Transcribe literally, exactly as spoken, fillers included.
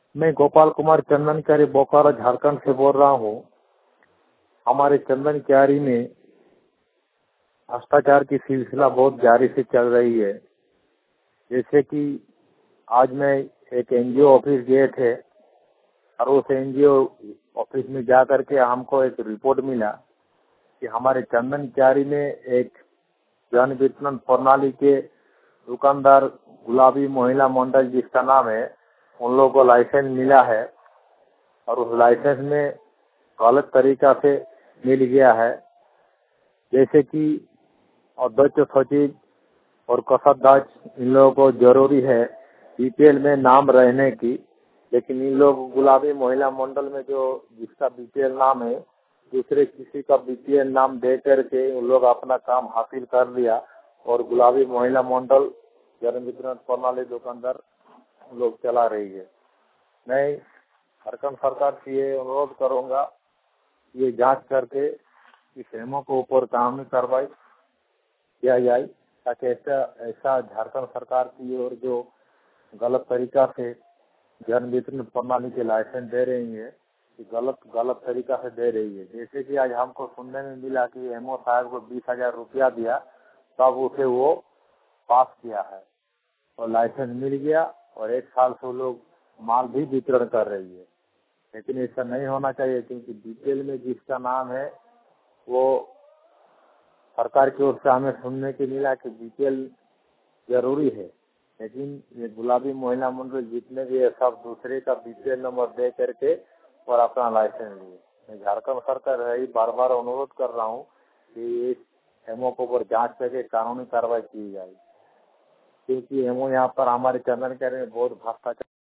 मैं गोपाल कुमार चंदन क्यारी बोकारो झारखंड से बोल रहा हूँ। हमारे चंदन क्यारी में भ्रष्टाचार की सिलसिला बहुत जारी से चल रही है। जैसे कि आज मैं एक एनजीओ ऑफिस गए थे और उस एनजीओ ऑफिस में जा करके हमको एक रिपोर्ट मिला कि हमारे चंदन क्यारी में एक जन वितरण प्रणाली के दुकानदार गुलाबी महिला मंडल जिसका नाम है, उन लोगों को लाइसेंस मिला है और उस लाइसेंस में गलत तरीका से मिल गया है। जैसे कि अध्यक्ष सचिव और कोषाध्यक्ष इन लोगों को जरूरी है बीपीएल में नाम रहने की, लेकिन इन लोग गुलाबी महिला मंडल में जो जिसका बीपीएल नाम है दूसरे किसी का बीपीएल नाम दे करके उन लोग अपना काम हासिल कर लिया और गुलाबी महिला मंडल जन वितरण प्रणाली दुकानदार लोग चला रही है। मैं झारखंड सरकार से ये अनुरोध करूंगा, ये जांच करके इस एमओ के ऊपर कानूनी कार्रवाई किया जाए ताकि ऐसा ऐसा झारखंड सरकार की ओर जो गलत तरीका से जन वितरण प्रणाली के लाइसेंस दे रही है, गलत गलत तरीका से दे रही है। जैसे कि आज हमको सुनने में मिला कि एमओ साहब को बीस हजार रुपया दिया तब उसे वो पास किया है और लाइसेंस मिल गया और एक साल से लोग माल भी वितरण कर रही है। लेकिन ऐसा नहीं होना चाहिए, क्योंकि बीपीएल में जिसका नाम है वो सरकार की ओर से हमें सुनने के मिला कि बीपीएल जरूरी है, लेकिन ये गुलाबी महिला मंडल जितने भी है सब दूसरे का बीपीएल नंबर दे करके और अपना लाइसेंस लिए। मैं झारखंड सरकार है बार बार अनुरोध कर रहा हूँ कि इस एमओ के ऊपर जांच करके कानूनी कार्रवाई की जाए, क्योंकि एमओ यहाँ पर हमारे चंदन क्यारी में बहुत भ्रष्टाचार